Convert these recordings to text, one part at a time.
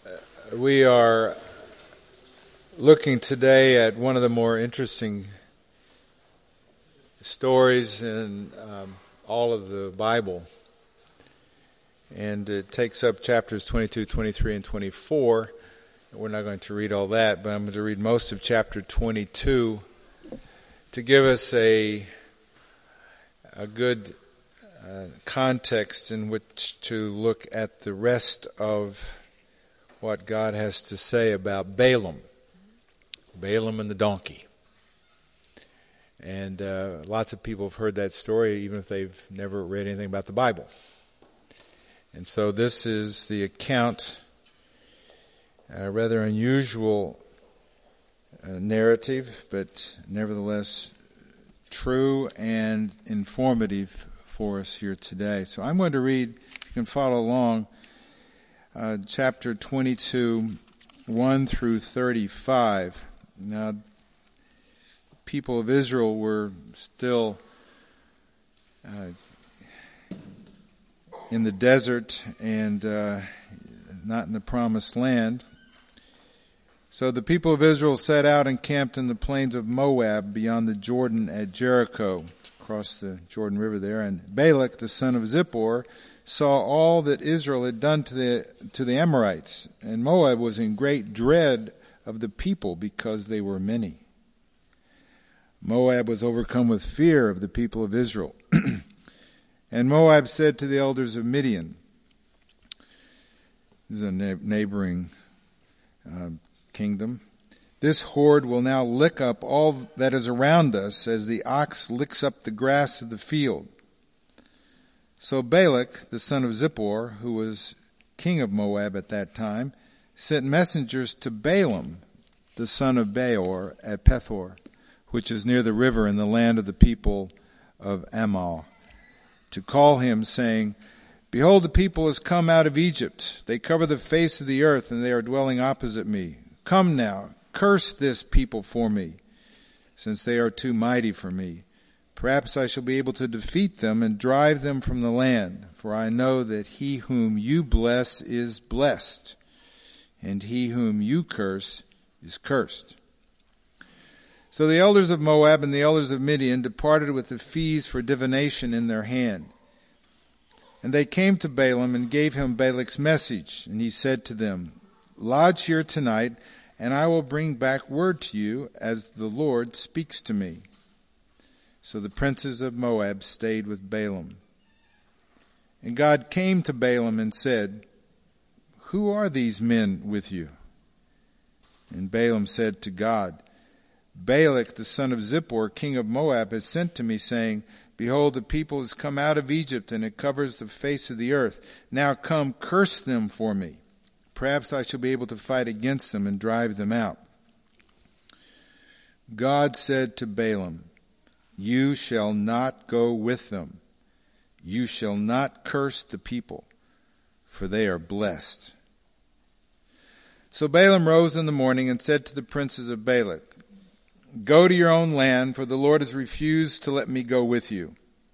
We are looking today at one of the more interesting stories in all of the Bible. And it takes up chapters 22, 23, and 24. We're not going to read all that, but I'm going to read most of chapter 22 to give us a good context in which to look at the rest of what God has to say about Balaam and the donkey. And lots of people have heard that story, even if they've never read anything about the Bible. And so this is the account, a rather unusual narrative, but nevertheless true and informative for us here today. So I'm going to read, you can follow along, chapter 22, 1 through 35. Now, people of Israel were still in the desert and not in the promised land. So the people of Israel set out and camped in the plains of Moab beyond the Jordan at Jericho, across the Jordan River there. And Balak, the son of Zippor, saw all that Israel had done to the Amorites, and Moab was in great dread of the people because they were many. Moab was overcome with fear of the people of Israel. And Moab said to the elders of Midian, this is a neighboring kingdom, "This horde will now lick up all that is around us as the ox licks up the grass of the field." So Balak, the son of Zippor, who was king of Moab at that time, sent messengers to Balaam, the son of Beor, at Pethor, which is near the river in the land of the people of Amal, to call him, saying, "Behold, the people has come out of Egypt. They cover the face of the earth, and they are dwelling opposite me. Come now, curse this people for me, since they are too mighty for me. Perhaps I shall be able to defeat them and drive them from the land. For I know that he whom you bless is blessed, and he whom you curse is cursed." So the elders of Moab and the elders of Midian departed with the fees for divination in their hand. And they came to Balaam and gave him Balak's message. And he said to them, "Lodge here tonight, and I will bring back word to you as the Lord speaks to me." So the princes of Moab stayed with Balaam. And God came to Balaam and said, "Who are these men with you?" And Balaam said to God, "Balak, the son of Zippor, king of Moab, has sent to me, saying, Behold, the people has come out of Egypt, and it covers the face of the earth. Now come, curse them for me. Perhaps I shall be able to fight against them and drive them out." God said to Balaam, "You shall not go with them. You shall not curse the people, for they are blessed." So Balaam rose in the morning and said to the princes of Balak, "Go to your own land, for the Lord has refused to let me go with you."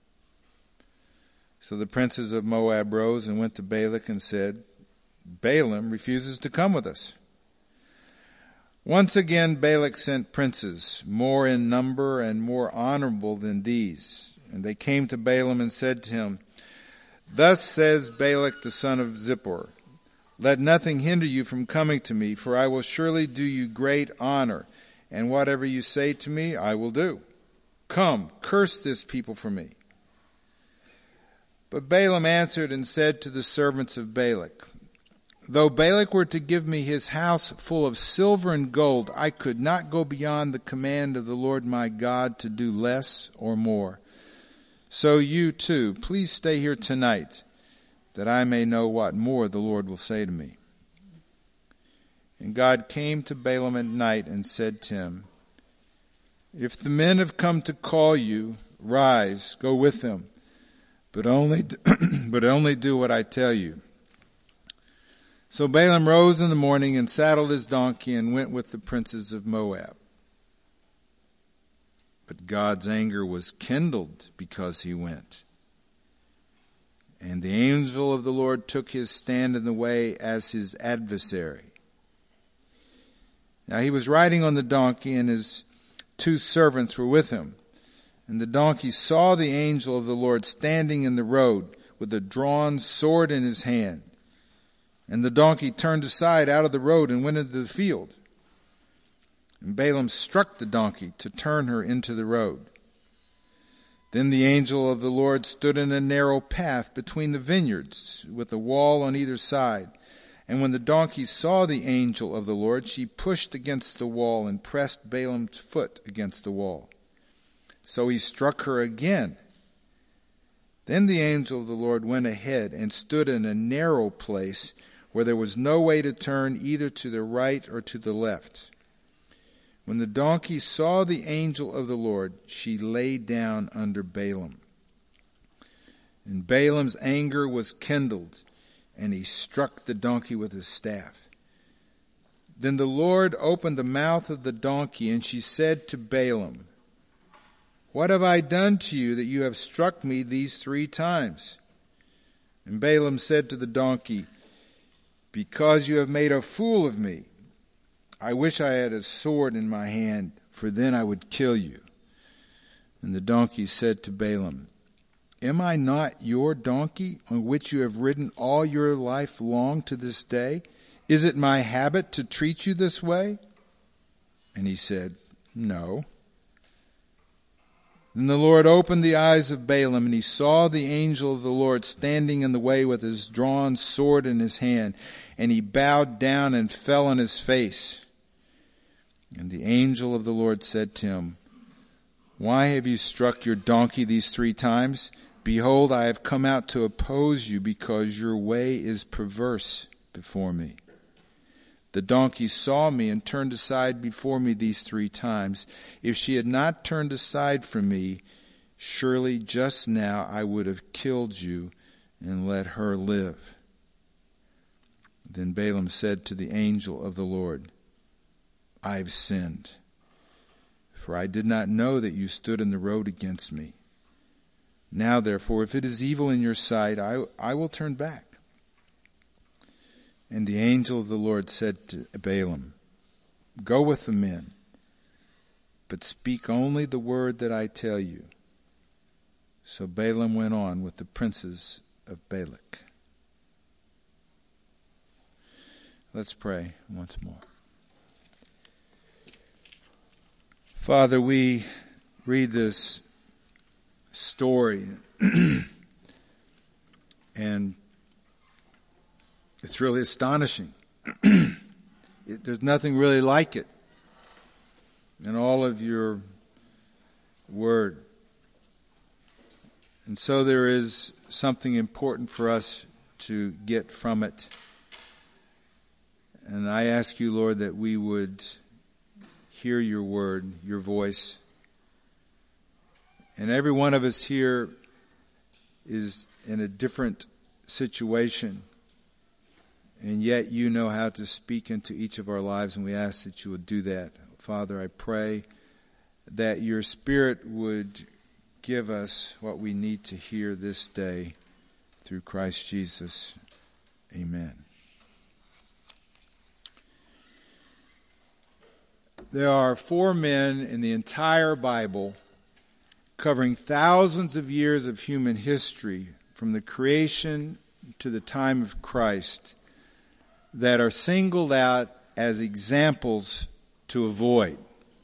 So the princes of Moab rose and went to Balak and said, "Balaam refuses to come with us." Once again Balak sent princes, more in number and more honorable than these. And they came to Balaam and said to him, "Thus says Balak the son of Zippor, Let nothing hinder you from coming to me, for I will surely do you great honor, and whatever you say to me I will do. Come, curse this people for me." But Balaam answered and said to the servants of Balak, "Though Balak were to give me his house full of silver and gold, I could not go beyond the command of the Lord my God to do less or more. So you too, please stay here tonight, that I may know what more the Lord will say to me." And God came to Balaam at night and said to him, "If the men have come to call you, rise, go with them, but only do what I tell you." So Balaam rose in the morning and saddled his donkey and went with the princes of Moab. But God's anger was kindled because he went. And the angel of the Lord took his stand in the way as his adversary. Now he was riding on the donkey, and his 2 servants were with him. And the donkey saw the angel of the Lord standing in the road with a drawn sword in his hand. And the donkey turned aside out of the road and went into the field. And Balaam struck the donkey to turn her into the road. Then the angel of the Lord stood in a narrow path between the vineyards, with a wall on either side. And when the donkey saw the angel of the Lord, she pushed against the wall and pressed Balaam's foot against the wall. So he struck her again. Then the angel of the Lord went ahead and stood in a narrow place where there was no way to turn either to the right or to the left. When the donkey saw the angel of the Lord, she lay down under Balaam. And Balaam's anger was kindled, and he struck the donkey with his staff. Then the Lord opened the mouth of the donkey, and she said to Balaam, "What have I done to you that you have struck me these 3 times? And Balaam said to the donkey, "Because you have made a fool of me. I wish I had a sword in my hand, for then I would kill you." And the donkey said to Balaam, "Am I not your donkey, on which you have ridden all your life long to this day? Is it my habit to treat you this way?" And he said, "No." Then the Lord opened the eyes of Balaam, and he saw the angel of the Lord standing in the way with his drawn sword in his hand. And he bowed down and fell on his face. And the angel of the Lord said to him, "Why have you struck your donkey these 3 times? Behold, I have come out to oppose you, because your way is perverse before me. The donkey saw me and turned aside before me these 3 times. If she had not turned aside from me, surely just now I would have killed you and let her live." Then Balaam said to the angel of the Lord, "I've sinned, for I did not know that you stood in the road against me. Now, therefore, if it is evil in your sight, I will turn back." And the angel of the Lord said to Balaam, "Go with the men, but speak only the word that I tell you." So Balaam went on with the princes of Balak. Let's pray once more. Father, we read this story and it's really astonishing. There's nothing really like it in all of your word. And so there is something important for us to get from it. And I ask you, Lord, that we would hear your word, your voice. And every one of us here is in a different situation. And yet you know how to speak into each of our lives, and we ask that you would do that. Father, I pray that your Spirit would give us what we need to hear this day through Christ Jesus. Amen. There are 4 men in the entire Bible covering thousands of years of human history from the creation to the time of Christ that are singled out as examples to avoid.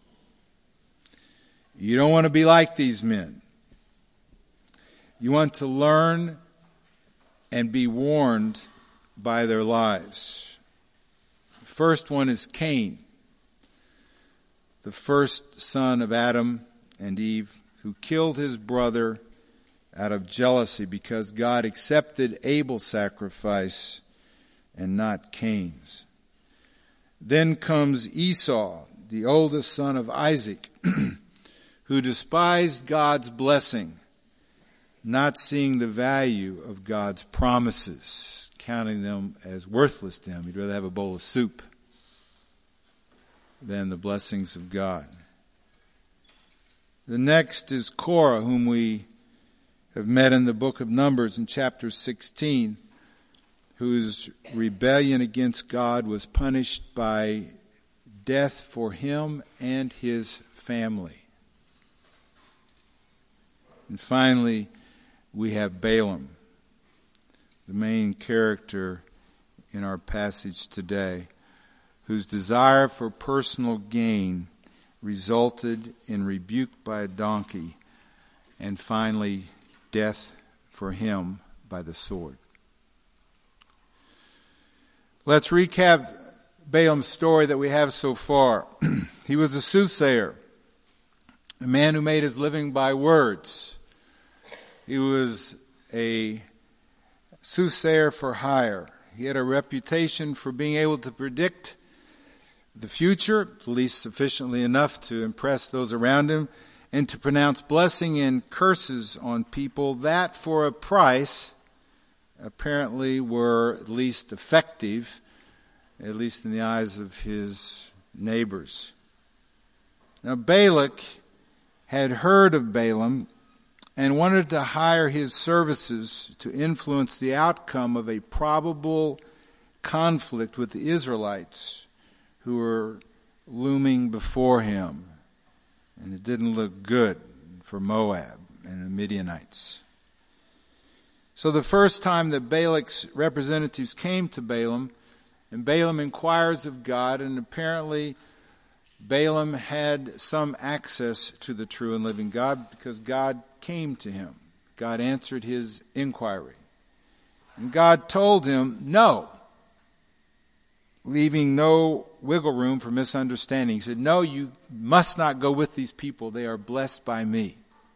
You don't want to be like these men. You want to learn and be warned by their lives. The first one is Cain, the first son of Adam and Eve, who killed his brother out of jealousy because God accepted Abel's sacrifice and not Cain's. Then comes Esau, the oldest son of Isaac, who despised God's blessing, not seeing the value of God's promises, counting them as worthless to him. He'd rather have a bowl of soup than the blessings of God. The next is Korah, whom we have met in the book of Numbers in chapter 16, whose rebellion against God was punished by death for him and his family. And finally, we have Balaam, the main character in our passage today, whose desire for personal gain resulted in rebuke by a donkey, and finally death for him by the sword. Let's recap Balaam's story that we have so far. He was a soothsayer, a man who made his living by words. He was a soothsayer for hire. He had a reputation for being able to predict the future, at least sufficiently enough to impress those around him, and to pronounce blessing and curses on people that, for a price, apparently were at least effective, at least in the eyes of his neighbors. Now, Balak had heard of Balaam and wanted to hire his services to influence the outcome of a probable conflict with the Israelites who were looming before him. And it didn't look good for Moab and the Midianites. So the first time that Balak's representatives came to Balaam, and Balaam inquires of God, and apparently Balaam had some access to the true and living God because God came to him. God answered his inquiry. And God told him no, leaving no wiggle room for misunderstanding. He said, no, you must not go with these people. They are blessed by me.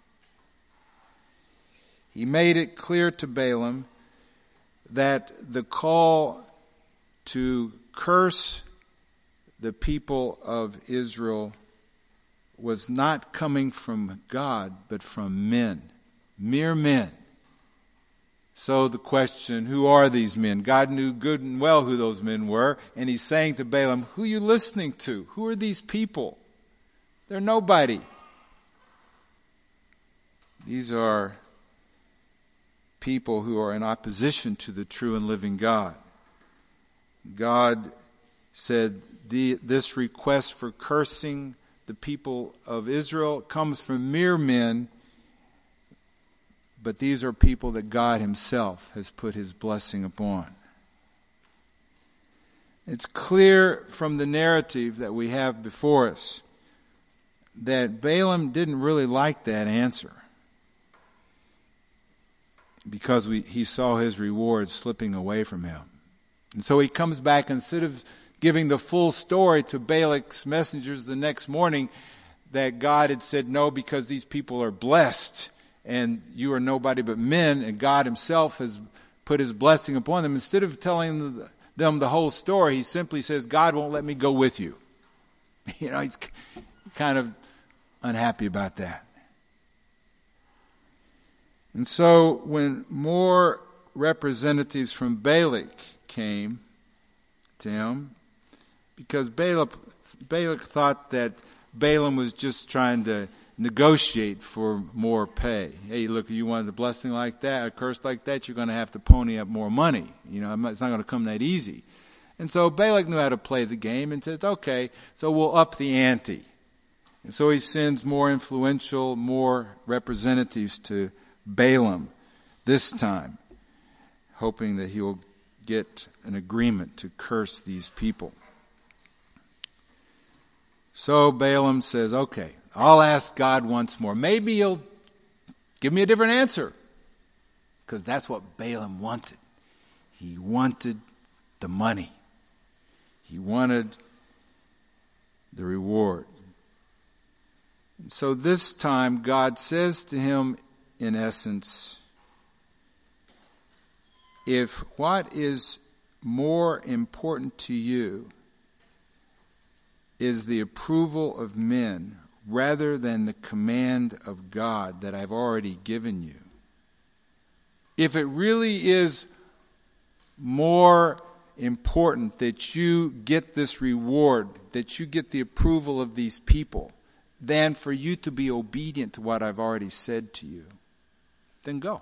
He made it clear to Balaam that the call to curse the people of Israel was not coming from God, but from men, mere men. So the question, who are these men? God knew good and well who those men were, and he's saying to Balaam, who are you listening to? Who are these people? They're nobody. These are people who are in opposition to the true and living God. God said this request for cursing the people of Israel comes from mere men, but these are people that God himself has put his blessing upon. It's clear from the narrative that we have before us that Balaam didn't really like that answer because he saw his reward slipping away from him. And so he comes back, instead of giving the full story to Balak's messengers the next morning, that God had said no because these people are blessed and you are nobody but men, and God himself has put his blessing upon them. Instead of telling them the whole story, he simply says, God won't let me go with you. He's kind of unhappy about that. And so when more representatives from Balak came to him, because Balak thought that Balaam was just trying to negotiate for more pay. Hey, look, you wanted a blessing like that, a curse like that, you're going to have to pony up more money. It's not going to come that easy. And so Balak knew how to play the game and said, okay, so we'll up the ante. And so he sends more influential, more representatives to Balaam this time, hoping that he will get an agreement to curse these people. So Balaam says, okay, I'll ask God once more. Maybe he'll give me a different answer. Because that's what Balaam wanted. He wanted the money. He wanted the reward. And so this time God says to him, in essence, if what is more important to you is the approval of men rather than the command of God that I've already given you, if it really is more important that you get this reward, that you get the approval of these people, than for you to be obedient to what I've already said to you, then go.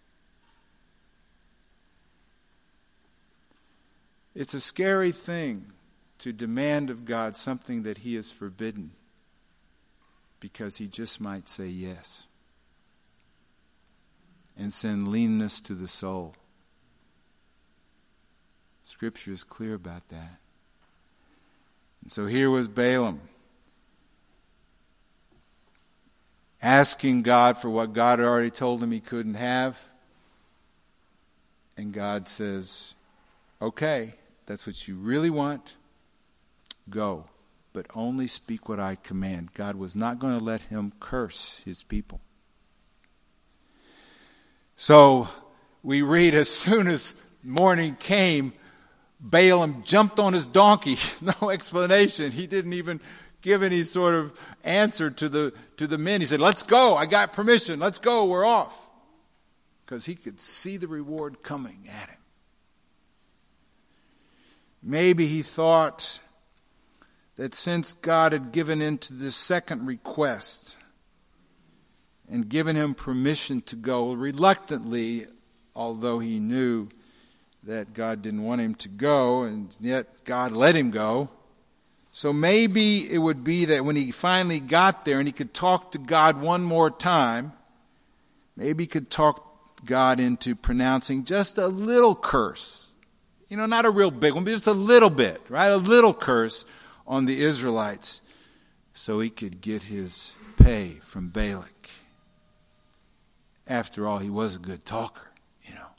It's a scary thing to demand of God something that He has forbidden, because He just might say yes and send leanness to the soul. Scripture is clear about that. And so here was Balaam asking God for what God had already told him he couldn't have. And God says, okay, that's what you really want. Go, but only speak what I command. God was not going to let him curse his people. So we read, as soon as morning came, Balaam jumped on his donkey. No explanation. He didn't even give any sort of answer to the men. He said, let's go. I got permission. Let's go. We're off. Because he could see the reward coming at him. Maybe he thought that since God had given in to this second request and given him permission to go reluctantly, although he knew that God didn't want him to go, and yet God let him go. So maybe it would be that when he finally got there and he could talk to God one more time, maybe he could talk God into pronouncing just a little curse. You know, not a real big one, but just a little bit, right? A little curse on the Israelites so he could get his pay from Balak. After all, he was a good talker, you know.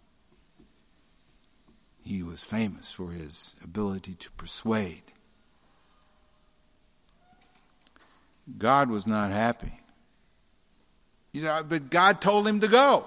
He was famous for his ability to persuade. God was not happy. He said, but God told him to go.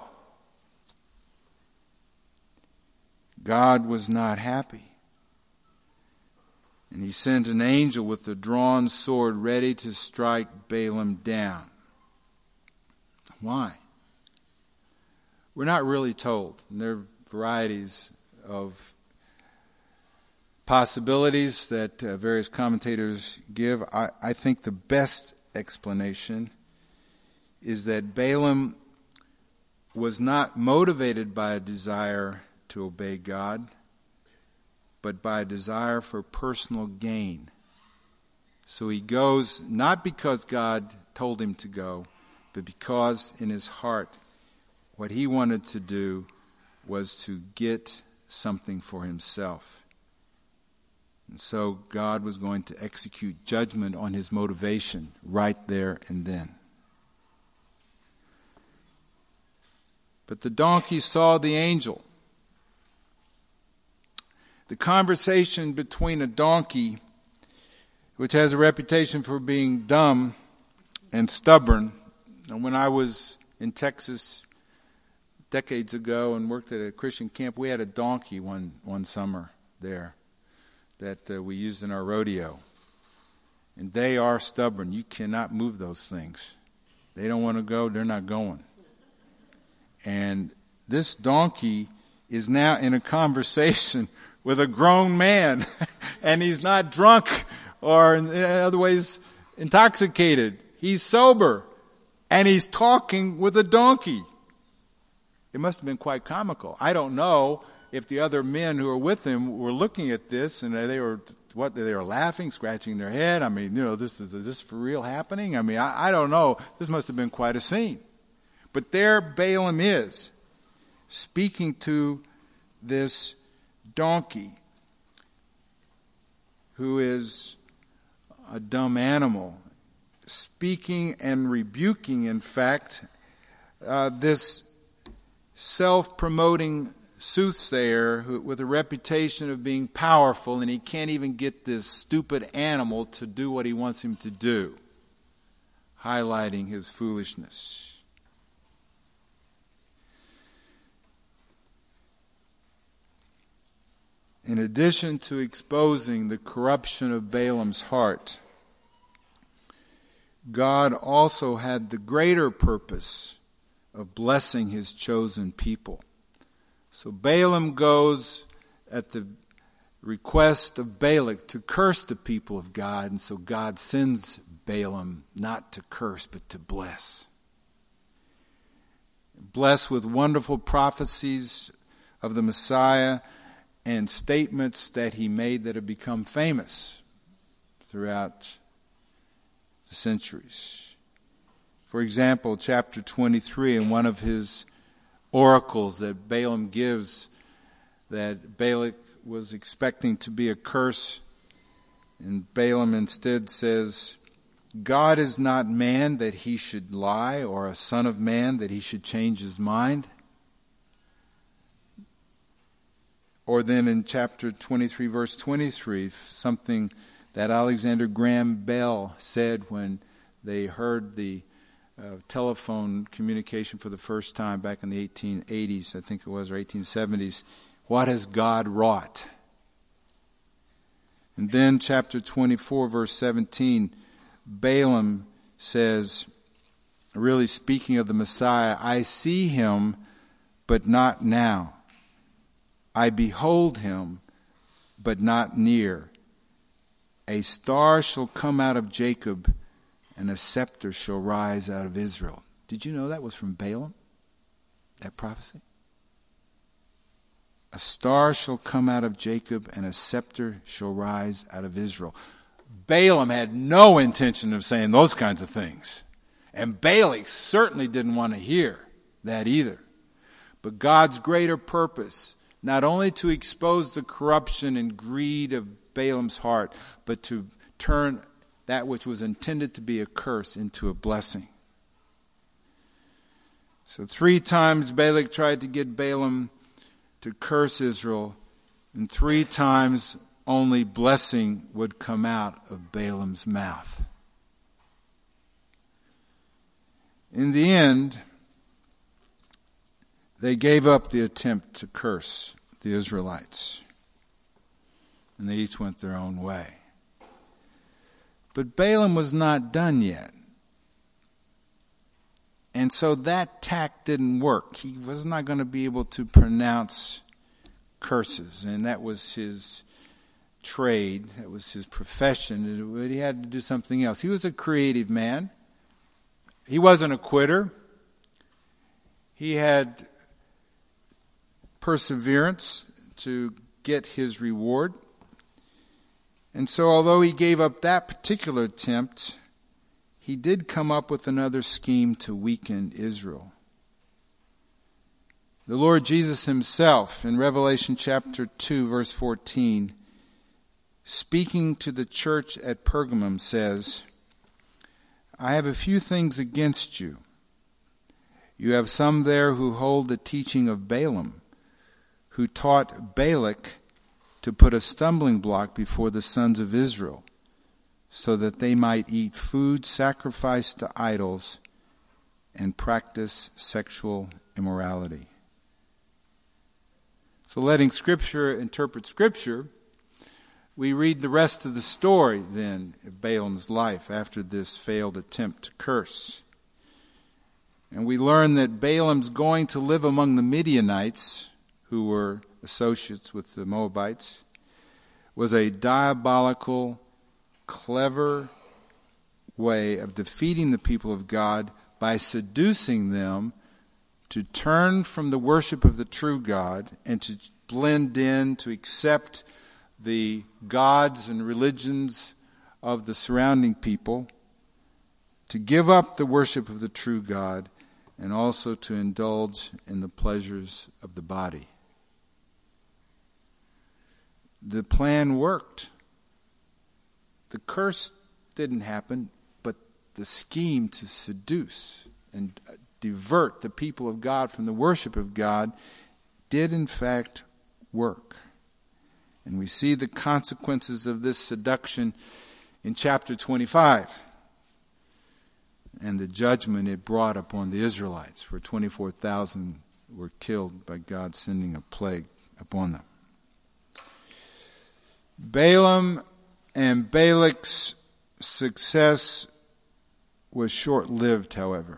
God was not happy. And he sent an angel with a drawn sword ready to strike Balaam down. Why? We're not really told. And there are varieties of possibilities that various commentators give. I think the best explanation is that Balaam was not motivated by a desire to obey God, but by a desire for personal gain. So he goes not because God told him to go, but because in his heart what he wanted to do was to get something for himself. And so God was going to execute judgment on his motivation right there and then. But the donkey saw the angel. The conversation between a donkey, which has a reputation for being dumb and stubborn. And when I was in Texas decades ago and worked at a Christian camp, we had a donkey one summer there that we used in our rodeo. And they are stubborn. You cannot move those things. They don't want to go, they're not going. And this donkey is now in a conversation with a grown man, and he's not drunk or in other ways intoxicated. He's sober, and he's talking with a donkey. It must have been quite comical. I don't know if the other men who were with him were looking at this and they were laughing, scratching their head. I mean, is this for real happening? I mean, I don't know. This must have been quite a scene. But there Balaam is, speaking to this donkey, who is a dumb animal, speaking and rebuking, in fact, this self-promoting soothsayer with a reputation of being powerful, and he can't even get this stupid animal to do what he wants him to do, highlighting his foolishness. In addition to exposing the corruption of Balaam's heart, God also had the greater purpose of blessing his chosen people. So Balaam goes at the request of Balak to curse the people of God, and so God sends Balaam not to curse but to bless. blessed with wonderful prophecies of the Messiah and statements that he made that have become famous throughout the centuries. For example, chapter 23, in one of his oracles that Balaam gives, that Balak was expecting to be a curse, and Balaam instead says, God is not man that he should lie, or a son of man that he should change his mind. Or then in chapter 23, verse 23, something that Alexander Graham Bell said when they heard the telephone communication for the first time back in the 1880s, I think it was, or 1870s. What has God wrought? And then chapter 24, verse 17, Balaam says, really speaking of the Messiah, I see him, but not now. I behold him, but not near. A star shall come out of Jacob, and a scepter shall rise out of Israel. Did you know that was from Balaam? That prophecy? A star shall come out of Jacob, and a scepter shall rise out of Israel. Balaam had no intention of saying those kinds of things. And Balak certainly didn't want to hear that either. But God's greater purpose, not only to expose the corruption and greed of Balaam's heart, but to turn that which was intended to be a curse into a blessing. So 3 times Balak tried to get Balaam to curse Israel, and 3 times only blessing would come out of Balaam's mouth. In the end, they gave up the attempt to curse the Israelites, and they each went their own way. But Balaam was not done yet. And so that tack didn't work. He was not going to be able to pronounce curses, and that was his trade, that was his profession, but he had to do something else. He was a creative man. He wasn't a quitter. He had perseverance to get his reward. And so although he gave up that particular attempt, he did come up with another scheme to weaken Israel. The Lord Jesus himself, in Revelation chapter 2, verse 14, speaking to the church at Pergamum, says, I have a few things against you. You have some there who hold the teaching of Balaam, who taught Balak to put a stumbling block before the sons of Israel, so that they might eat food sacrificed to idols and practice sexual immorality. So letting Scripture interpret Scripture, we read the rest of the story then of Balaam's life after this failed attempt to curse. And we learn that Balaam's going to live among the Midianites, who were associates with the Moabites, was a diabolical, clever way of defeating the people of God by seducing them to turn from the worship of the true God and to blend in, to accept the gods and religions of the surrounding people, to give up the worship of the true God, and also to indulge in the pleasures of the body. The plan worked. The curse didn't happen, but the scheme to seduce and divert the people of God from the worship of God did in fact work. And we see the consequences of this seduction in chapter 25 and the judgment it brought upon the Israelites, for 24,000 were killed by God sending a plague upon them. Balaam and Balak's success was short-lived, however.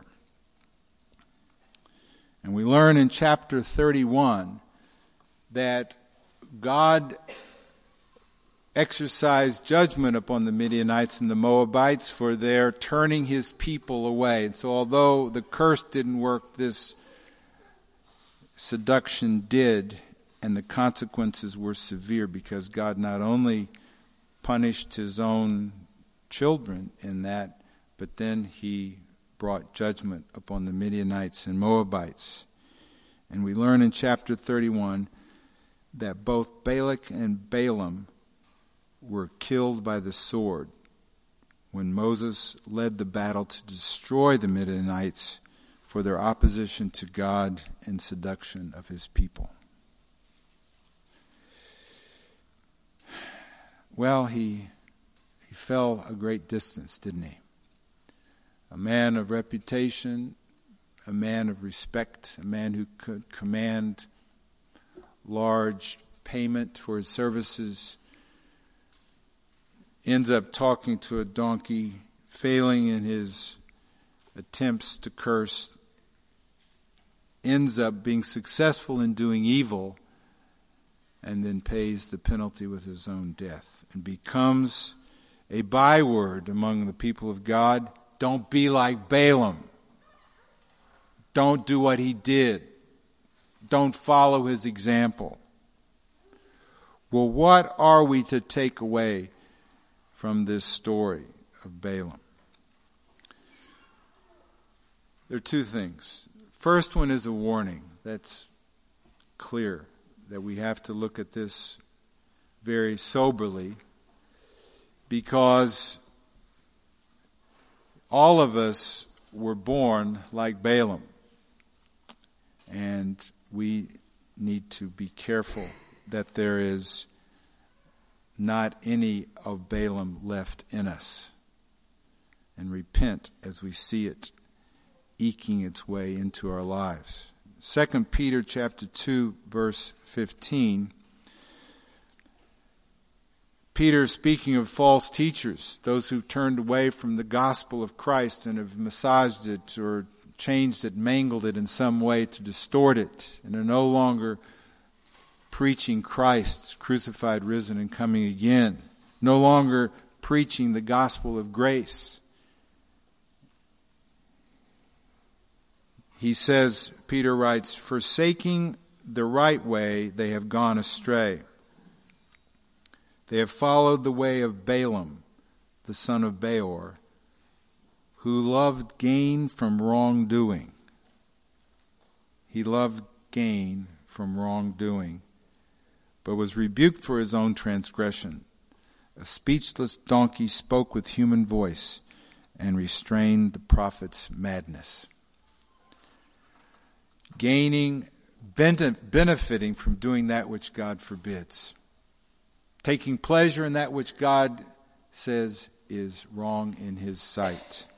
And we learn in chapter 31 that God exercised judgment upon the Midianites and the Moabites for their turning his people away. And so although the curse didn't work, this seduction did, and the consequences were severe, because God not only punished his own children in that, but then he brought judgment upon the Midianites and Moabites. And we learn in chapter 31 that both Balak and Balaam were killed by the sword when Moses led the battle to destroy the Midianites for their opposition to God and seduction of his people. Well, he fell a great distance, didn't he? A man of reputation, a man of respect, a man who could command large payment for his services, ends up talking to a donkey, failing in his attempts to curse, ends up being successful in doing evil, and then pays the penalty with his own death, and becomes a byword among the people of God. Don't be like Balaam. Don't do what he did. Don't follow his example. Well, what are we to take away from this story of Balaam? There are two things. First one is a warning. That's clear, that we have to look at this very soberly, because all of us were born like Balaam, and we need to be careful that there is not any of Balaam left in us, and repent as we see it eking its way into our lives. 2 Peter chapter 2, verse 15. Peter is speaking of false teachers, those who've turned away from the gospel of Christ and have massaged it or changed it, mangled it in some way to distort it, and are no longer preaching Christ crucified, risen, and coming again. No longer preaching the gospel of grace. He says, Peter writes, forsaking the right way, they have gone astray. They have followed the way of Balaam, the son of Beor, who loved gain from wrongdoing. He loved gain from wrongdoing, but was rebuked for his own transgression. A speechless donkey spoke with human voice and restrained the prophet's madness. Benefiting from doing that which God forbids. Taking pleasure in that which God says is wrong in his sight.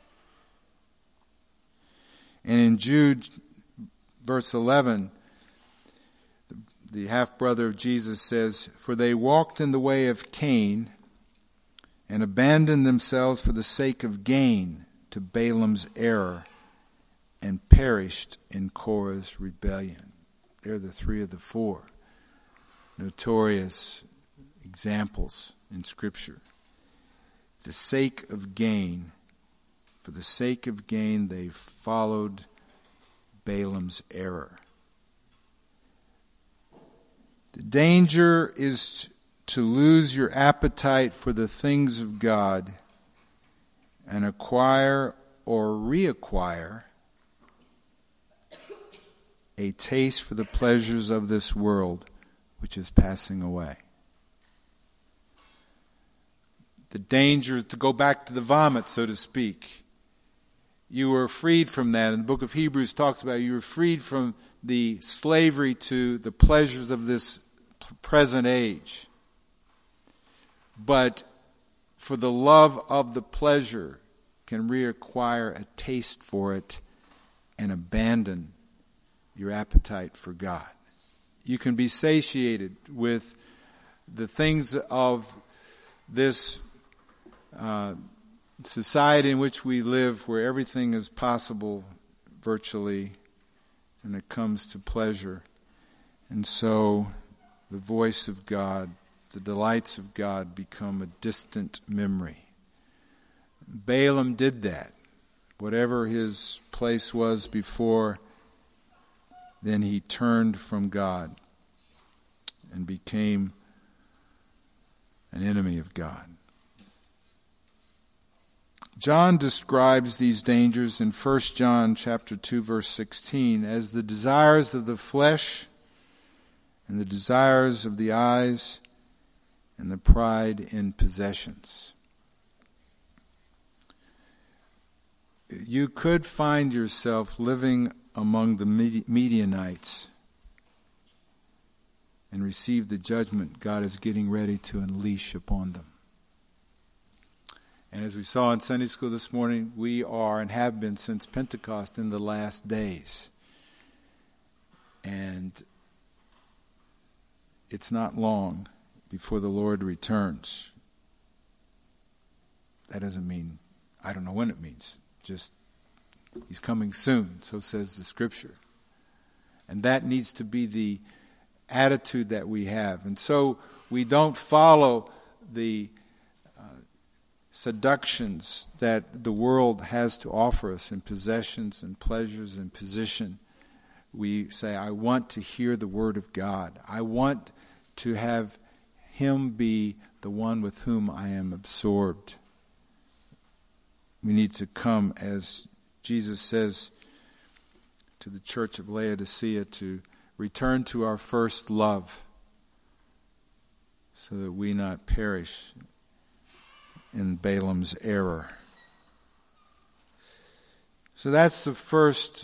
And in Jude, verse 11, the half-brother of Jesus says, for they walked in the way of Cain and abandoned themselves for the sake of gain to Balaam's error, and perished in Korah's rebellion. They're the three of the four notorious examples in Scripture. The sake of gain, for the sake of gain, they followed Balaam's error. The danger is to lose your appetite for the things of God and acquire or reacquire a taste for the pleasures of this world, which is passing away. The danger is to go back to the vomit, so to speak. You were freed from that. And the book of Hebrews talks about you were freed from the slavery to the pleasures of this present age. But for the love of the pleasure can reacquire a taste for it and abandon your appetite for God. You can be satiated with the things of this society in which we live, where everything is possible virtually when it comes to pleasure. And so the voice of God, the delights of God become a distant memory. Balaam did that. Whatever his place was before then he turned from God and became an enemy of God. John describes these dangers in 1 John chapter 2 verse 16 as the desires of the flesh and the desires of the eyes and the pride in possessions. You could find yourself living among the Midianites and receive the judgment God is getting ready to unleash upon them. And as we saw in Sunday school this morning, we are and have been since Pentecost in the last days. And it's not long before the Lord returns. That doesn't mean, I don't know when it means. Just, he's coming soon, so says the Scripture. And that needs to be the attitude that we have. And so we don't follow the seductions that the world has to offer us in possessions and pleasures and position. We say, I want to hear the Word of God. I want to have Him be the one with whom I am absorbed. We need to come, as Jesus says to the church of Laodicea, to return to our first love so that we not perish in Balaam's error. So that's the first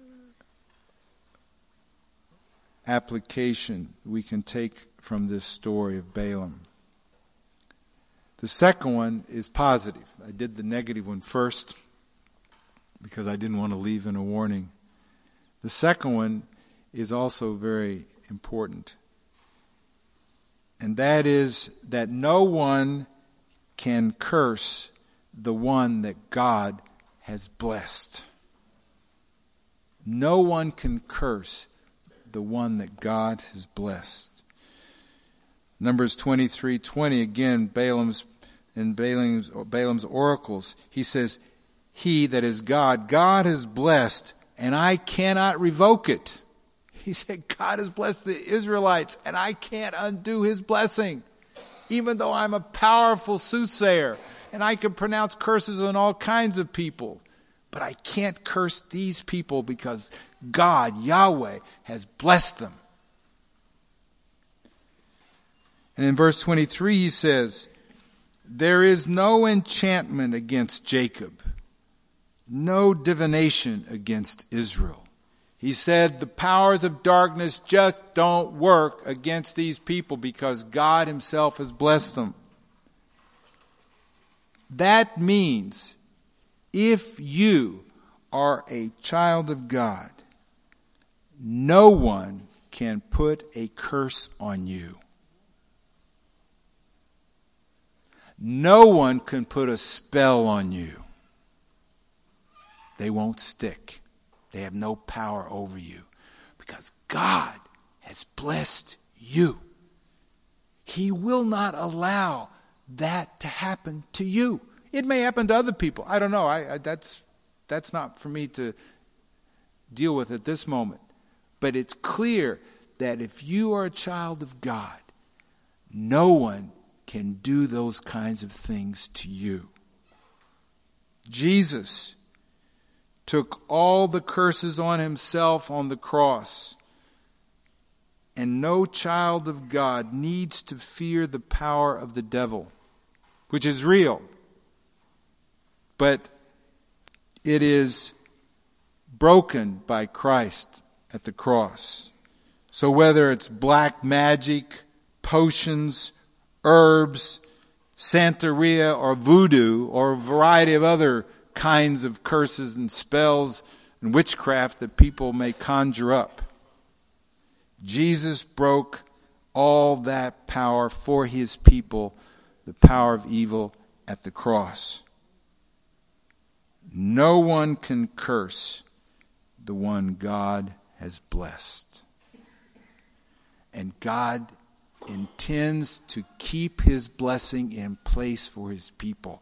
application we can take from this story of Balaam. The second one is positive. I did the negative one first because I didn't want to leave in a warning. The second one is also very important. And that is that no one can curse the one that God has blessed. No one can curse the one that God has blessed. Numbers 23:20, again, Balaam's oracles. He says, He, that is God, God has blessed, and I cannot revoke it. He said, God has blessed the Israelites, and I can't undo His blessing. Even though I'm a powerful soothsayer, and I can pronounce curses on all kinds of people. But I can't curse these people because God, Yahweh, has blessed them. And in verse 23 he says, there is no enchantment against Jacob, no divination against Israel. He said the powers of darkness just don't work against these people because God Himself has blessed them. That means if you are a child of God, no one can put a curse on you. No one can put a spell on you. They won't stick. They have no power over you because God has blessed you. He will not allow that to happen to you. It may happen to other people. I don't know. That's not for me to deal with at this moment. But it's clear that if you are a child of God, no one can do those kinds of things to you. Jesus took all the curses on Himself on the cross. And no child of God needs to fear the power of the devil, which is real. But it is broken by Christ at the cross. So whether it's black magic, potions, herbs, Santeria, or voodoo, or a variety of other kinds of curses and spells and witchcraft that people may conjure up, Jesus broke all that power for His people, the power of evil at the cross. No one can curse the one God has blessed. And God intends to keep His blessing in place for His people.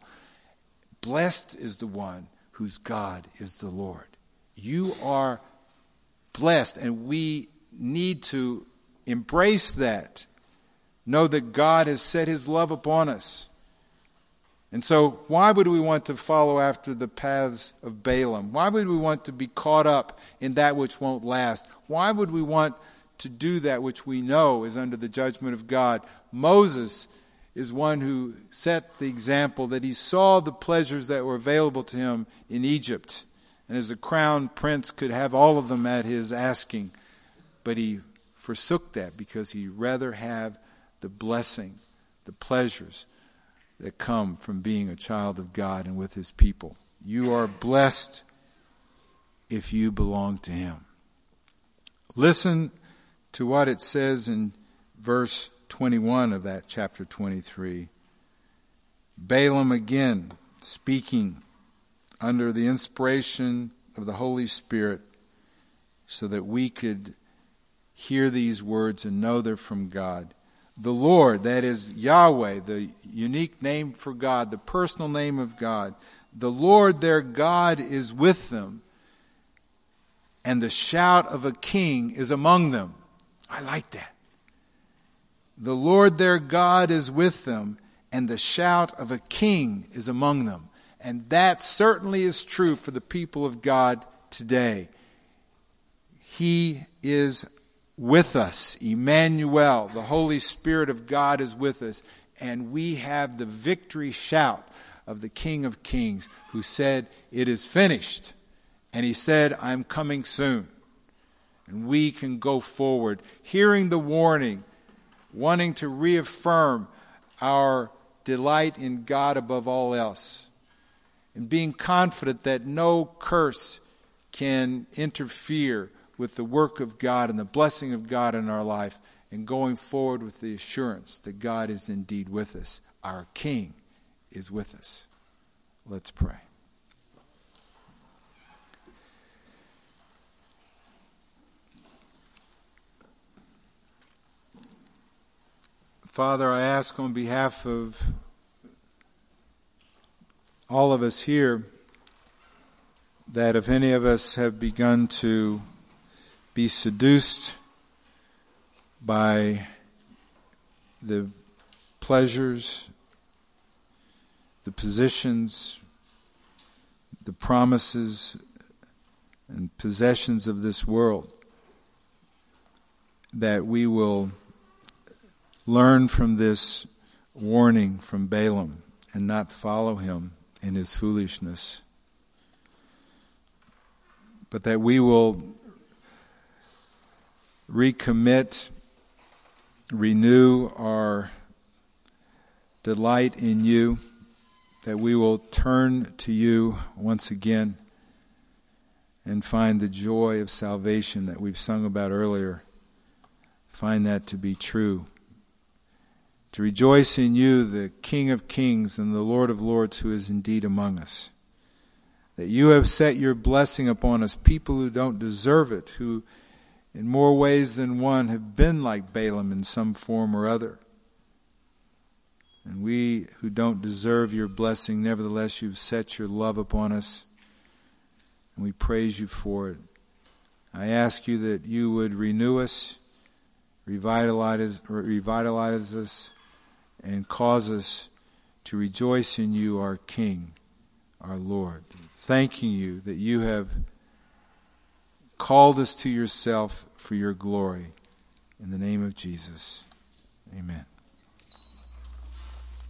Blessed is the one whose God is the Lord. You are blessed, and we need to embrace that. Know that God has set his love upon us. And so why would we want to follow after the paths of Balaam? Why would we want to be caught up in that which won't last? Why would we want to do that which we know is under the judgment of God? Moses is one who set the example that he saw the pleasures that were available to him in Egypt. And as a crown prince could have all of them at his asking. But he forsook that because he'd rather have the blessing, the pleasures that come from being a child of God and with his people. You are blessed if you belong to him. Listen to what it says in verse 21 of that chapter 23. Balaam again speaking under the inspiration of the Holy Spirit so that we could hear these words and know they're from God. The Lord, that is Yahweh, the unique name for God, the personal name of God. The Lord their God is with them, and the shout of a king is among them. I like that. The Lord their God is with them, and the shout of a king is among them. And that certainly is true for the people of God today. He is with us. Emmanuel, the Holy Spirit of God is with us. And we have the victory shout of the King of Kings who said, "It is finished." And he said, "I'm coming soon." And we can go forward, hearing the warning, wanting to reaffirm our delight in God above all else, and being confident that no curse can interfere with the work of God and the blessing of God in our life, and going forward with the assurance that God is indeed with us. Our King is with us. Let's pray. Father, I ask on behalf of all of us here that if any of us have begun to be seduced by the pleasures, the positions, the promises, and possessions of this world, that we will learn from this warning from Balaam and not follow him in his foolishness, but that we will recommit, renew our delight in you, that we will turn to you once again and find the joy of salvation that we've sung about earlier. Find that to be true. To rejoice in you, the King of Kings and the Lord of Lords, who is indeed among us. That you have set your blessing upon us, people who don't deserve it, who in more ways than one have been like Balaam in some form or other. And we who don't deserve your blessing, nevertheless you've set your love upon us, and we praise you for it. I ask you that you would renew us, revitalize us, and cause us to rejoice in you, our King, our Lord. Thanking you that you have called us to yourself for your glory. In the name of Jesus, amen.